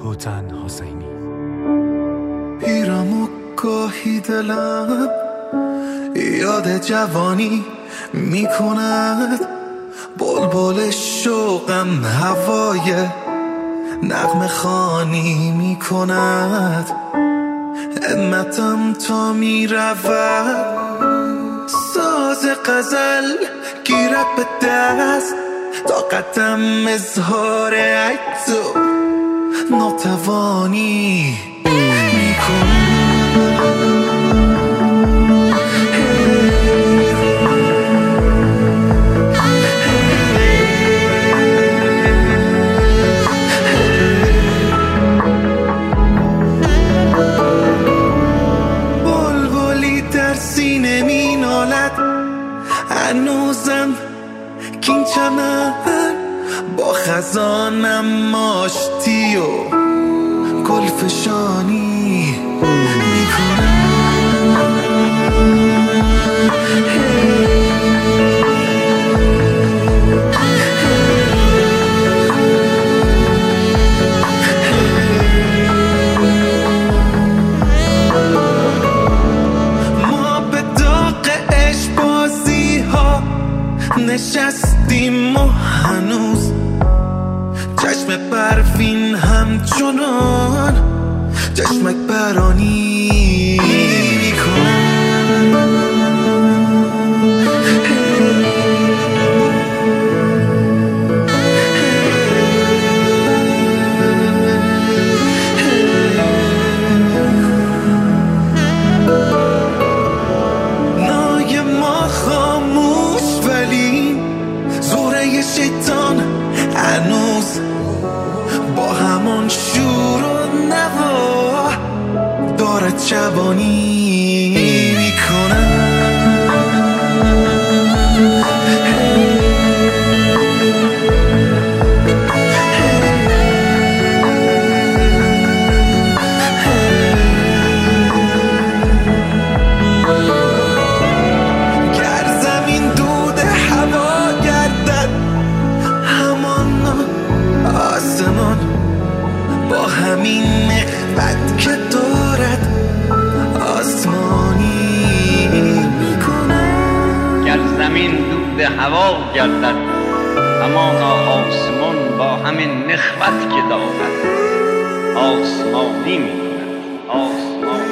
هوتن حسینی. پیرم و گاهی دلم یاد جوانی میکند، بلبل شوقم هوای نغمه خوانی میکند، همتم تا میرود ساز غزل گیرد به دست، طاقتم اظهار عجز و ناتوانی میکنم. بلبلی در سینه می نالد، هنوزم کین چمن با خزانم آشتی و گلفشانی میکنم. ما به داغ عشق بازی ها نشستیم و هنوز چشم برفین همچنان چشمک برانی میکنم. نای ما خاموش ولی زوره شیطان هنوز با همان شور و نوا دارد شبانی میکنم. گر زمین دود هوا گردد همان آسمان با همین نخوت که دارد آسمانی میکنم. گر زمین دود هوا گردد همانا آسمان با همین نخوت که دارد آسمانی میکند. آسمانی